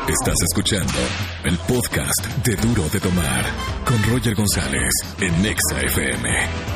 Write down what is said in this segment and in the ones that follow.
Estás escuchando el podcast de Duro de Tomar con Roger González en Nexa FM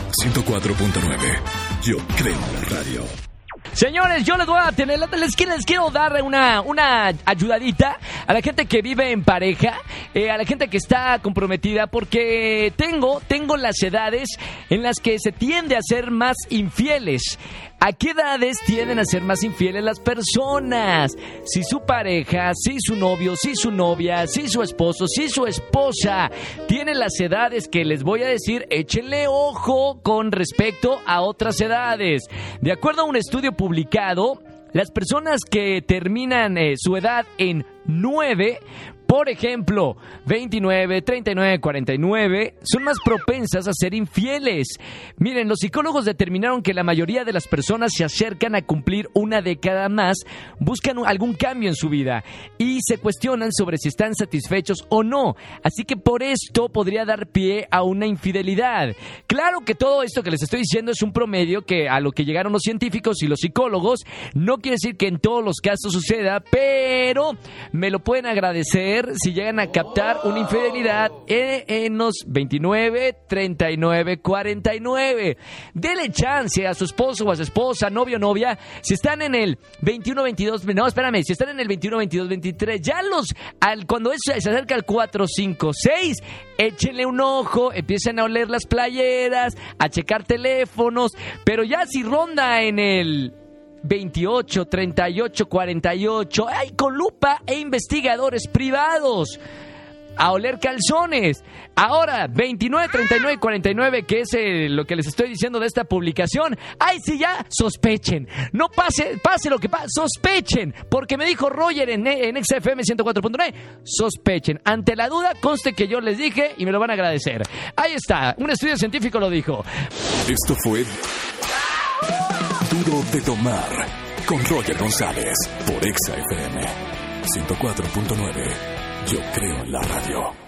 104.9. Yo creo en la radio. Señores, yo les quiero dar una ayudadita a la gente que vive en pareja, a la gente que está comprometida, porque tengo las edades en las que se tiende a ser más infieles. ¿A qué edades tienden a ser más infieles las personas? Si su pareja, si su novio, si su novia, si su esposo, si su esposa tiene las edades que les voy a decir, échenle ojo con respecto a otras edades. De acuerdo a un estudio publicado, las personas que terminan su edad en 9, por ejemplo, 29, 39, 49, son más propensas a ser infieles. Miren, los psicólogos determinaron que la mayoría de las personas se acercan a cumplir una década más, buscan algún cambio en su vida y se cuestionan sobre si están satisfechos o no. Así que por esto podría dar pie a una infidelidad. Claro que todo esto que les estoy diciendo es un promedio que a lo que llegaron los científicos y los psicólogos. No quiere decir que en todos los casos suceda, pero me lo pueden agradecer si llegan a captar una infidelidad en los 29, 39, 49. Dele chance a su esposo o a su esposa, novio o novia, si están en el 21, 22, si están en el 21, 22, 23, ya cuando eso se acerca al 4, 5, 6, échenle un ojo, empiecen a oler las playeras, a checar teléfonos, pero ya si ronda en el 28, 38, 48, hay con lupa e investigadores privados a oler calzones. Ahora, 29, 39, 49, que es lo que les estoy diciendo de esta publicación. Ay, sí, ya, sospechen. No pase lo que pase, sospechen. Porque me dijo Roger en XFM 104.9, sospechen. Ante la duda, conste que yo les dije y me lo van a agradecer. Ahí está, un estudio científico lo dijo. Esto fue Duro de Tomar con Roger González por XFM 104.9. Yo creo en la radio.